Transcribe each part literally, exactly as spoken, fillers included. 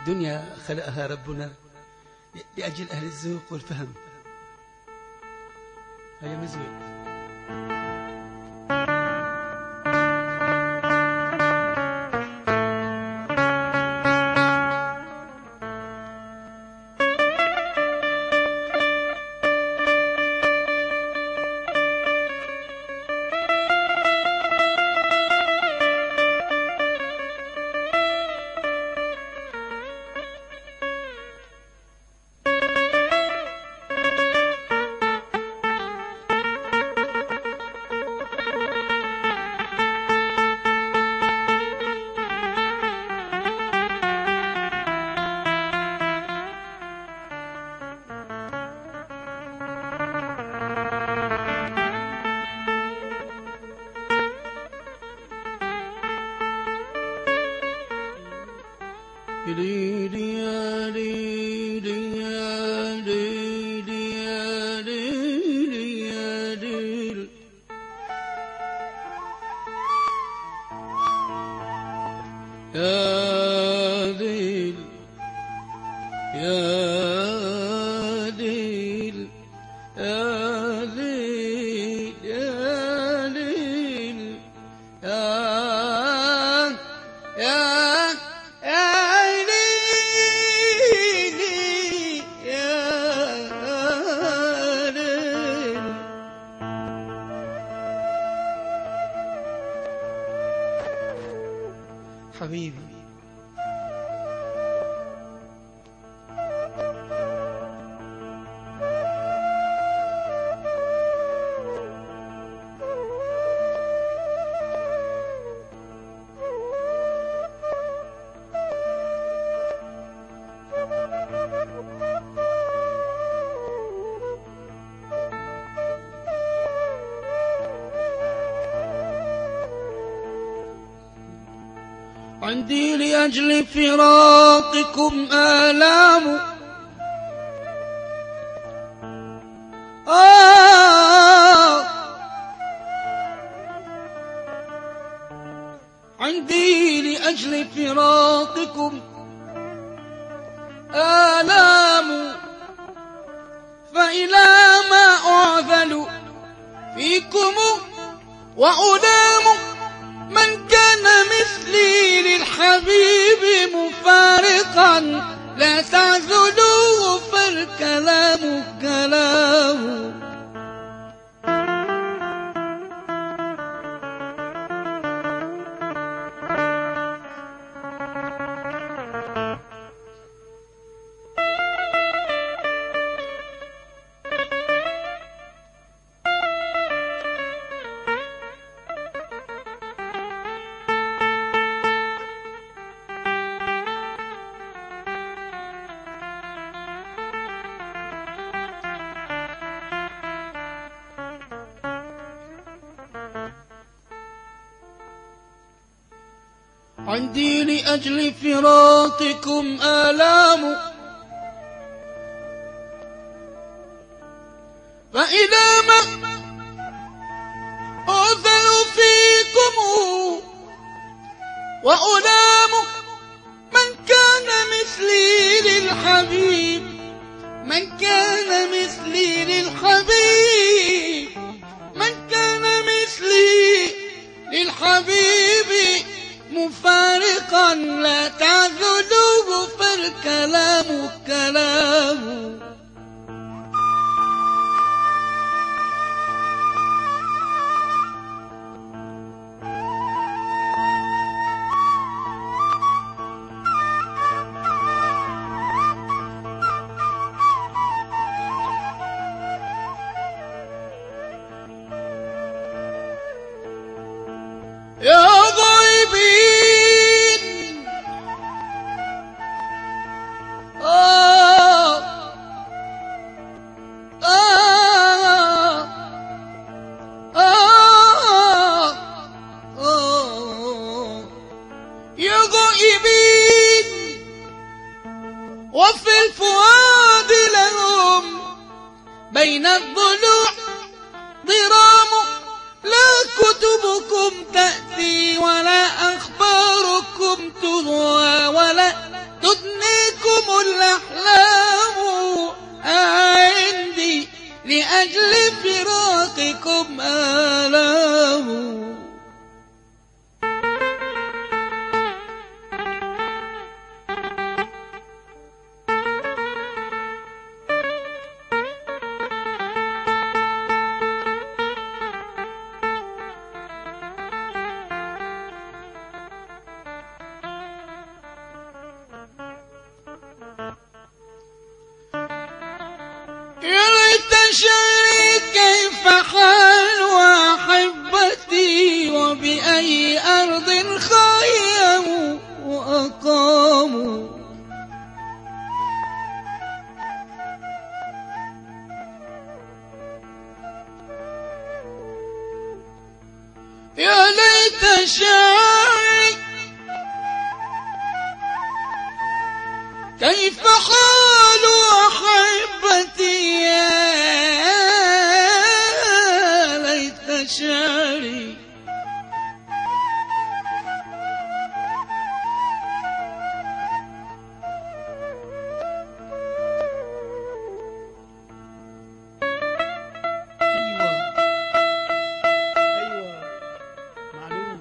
الدنيا خلقها ربنا لأجل أهل الذوق والفهم. هيا مزوق. يا ديل يا ديل يا ديل يا ديل يا يا حبيبي عندي لأجل فراقكم آلام آه عندي لأجل فراقكم آلام فإلى ما أعذل فيكم وأدام من كان مثلي للحبيب مفارقا لا تعذلوه فالكلام كلام. عندي لأجل فراقكم آلام فإذا ما أعذل فيكم وألام من كان مثلي للحبيب من كان مثلي للحبيب من كان مثلي للحبيب مفارقا لا تعذلوه فالكلام كلام. يا غايبين آه آه آه آه يا غائبين وفي الفؤاد لهم بين الضلوع ضرام لا كتبكم تأتي ولا أخباركم تروى ولا تدني الأحلام عندي لأجل فراقكم آلام. يا ليت شعري كيف حال أحبتي وبأي أرض خيموا وأقاموا. يا ليت شعري كيف حال أحبتي يا ليت شعري أيوة أيوة معلوم.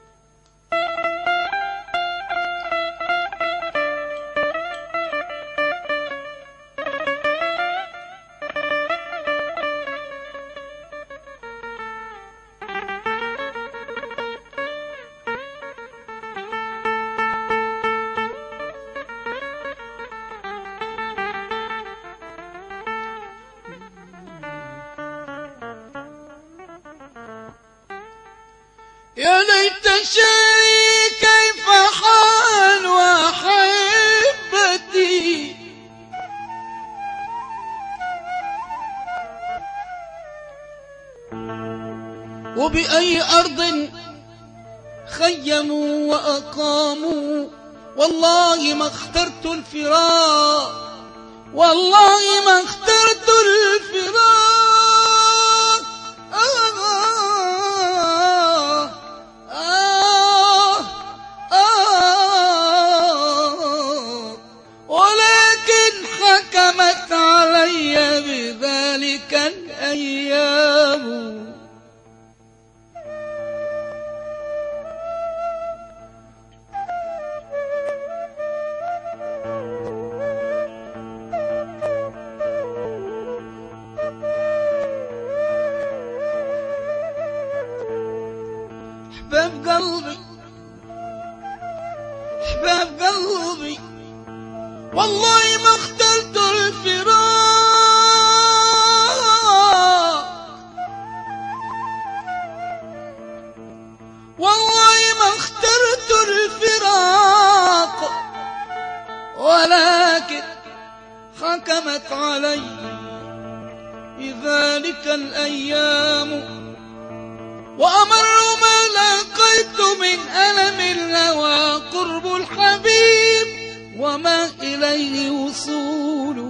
يا ليت شعري كيف حال أحبتي وبأي أرض خيموا وأقاموا. والله ما اخترت الفراق، والله ما اخترت الفراق. آه آه آه ولكن حكمت علي بذلك الأيام. احباب قلبي احباب قلبي والله ما اخترت الفراق، والله ما اخترت الفراق، ولكن حكمت علي بذلك الأيام. وأمر ما لقيت من ألم الهوى قرب الحبيب وما إليه وصول.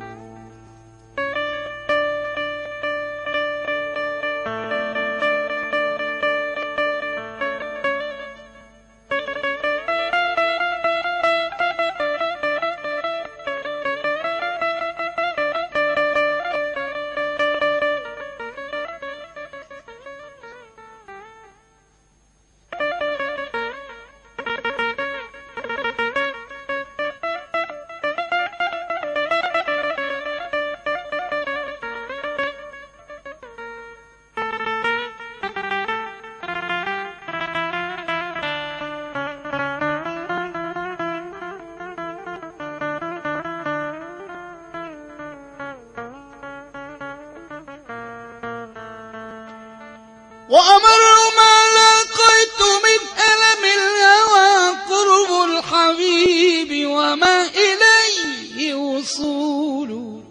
وأمر ما لقيت من ألم الهوى قرب الحبيب وما إليه وصول.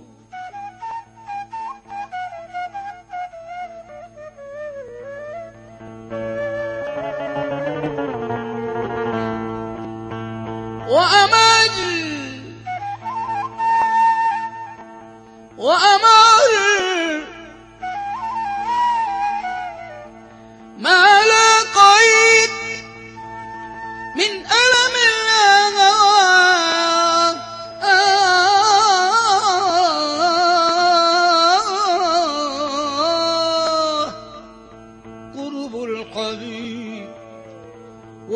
وأمر وأمر ما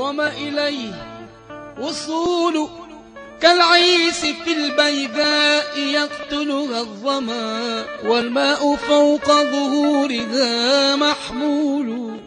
وما إليه وصول كالعيس في البيداء يقتلها الظما والماء فوق ظهورها محمول.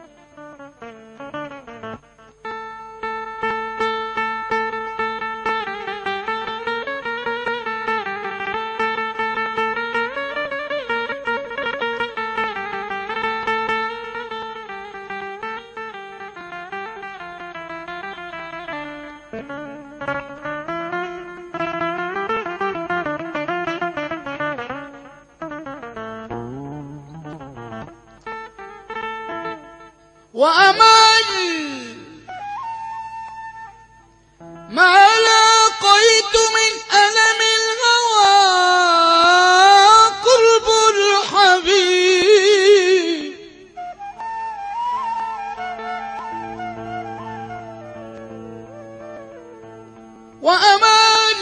وأمل ما لاقيت من ألم الهوى قرب الحبيب وأمل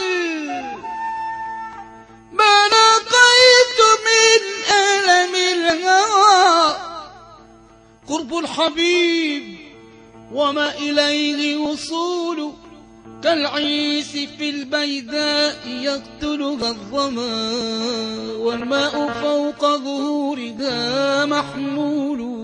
ما لاقيت من ألم الهوى قرب الحبيب وما إليه وصول كالعيس في البيداء يقتلها الظما والماء فوق ظهورها محمول.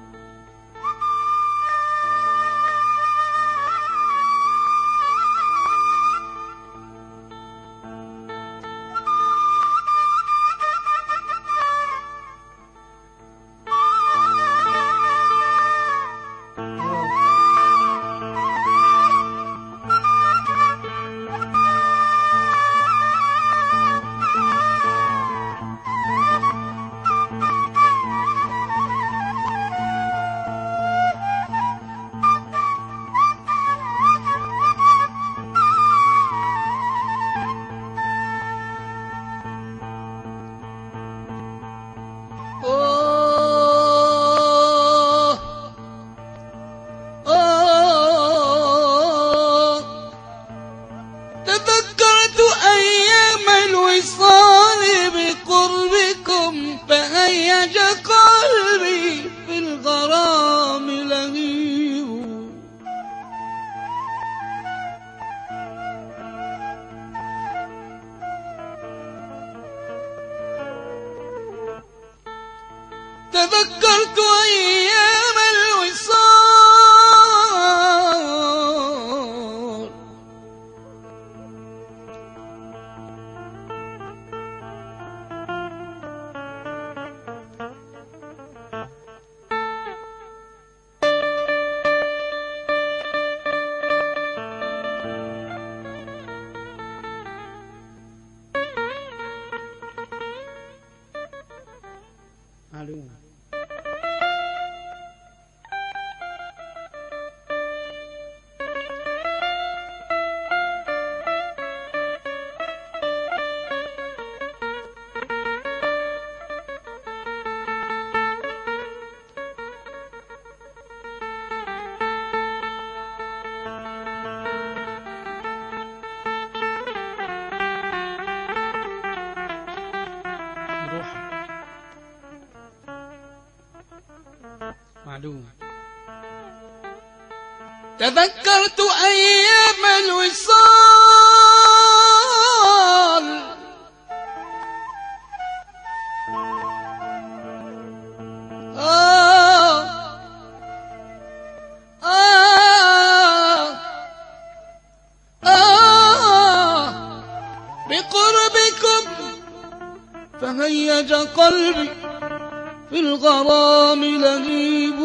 تذكرت أيام الوصال معلوم. معلوم. تذكرت أيام الوصال آه آه آه بقربكم فهيج قلبي في الغرام لهيب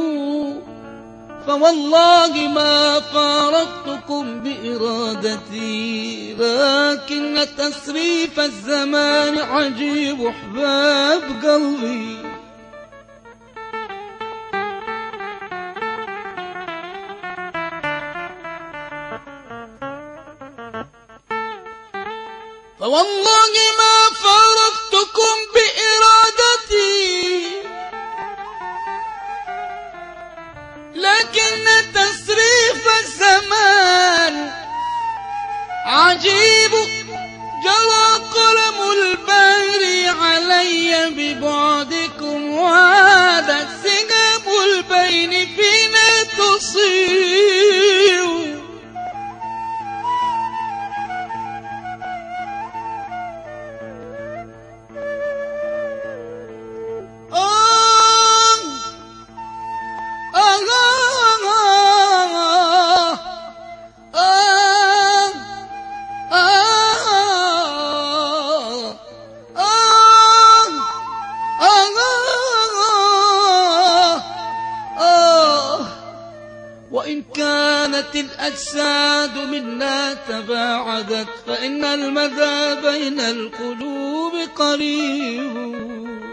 فوالله ما فارقتكم بإرادتي لكن تسريف الزمان عجيب أحباب قلبي. فوالله ما فارقتكم بإرادتي لكن تسريف الزمان عجيب جرى قلم البحر علي ببعدكم وهذا سهام البين فينا تصيب. كانت الأجساد منا تباعدت فإن المدى بين القلوب قريب.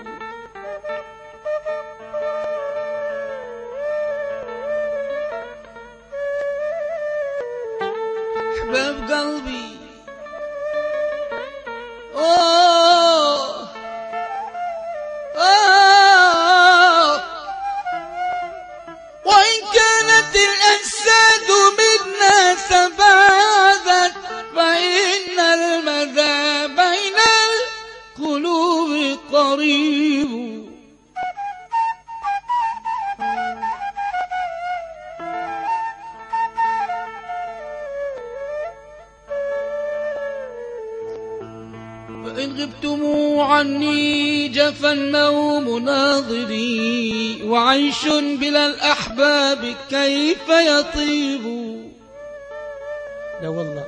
أحباب قلبي أوه أوه وإن كانت الأجساد منا تباعدت فإن المدى بين القلوب قريب. فإن غبتم عني جفا النوم ناظري وعيش بلا الأحباب كيف يطيب. لا والله.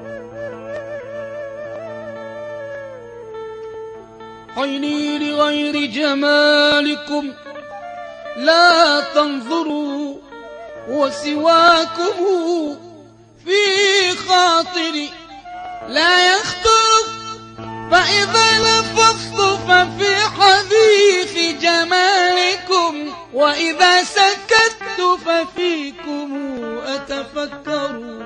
عيني لغير جمالكم لا تنظروا وسواكم في خاطري لا يخطر. فإذا لفظت ففي حديث جمالكم وإذا سكت ففيكم أتفكر.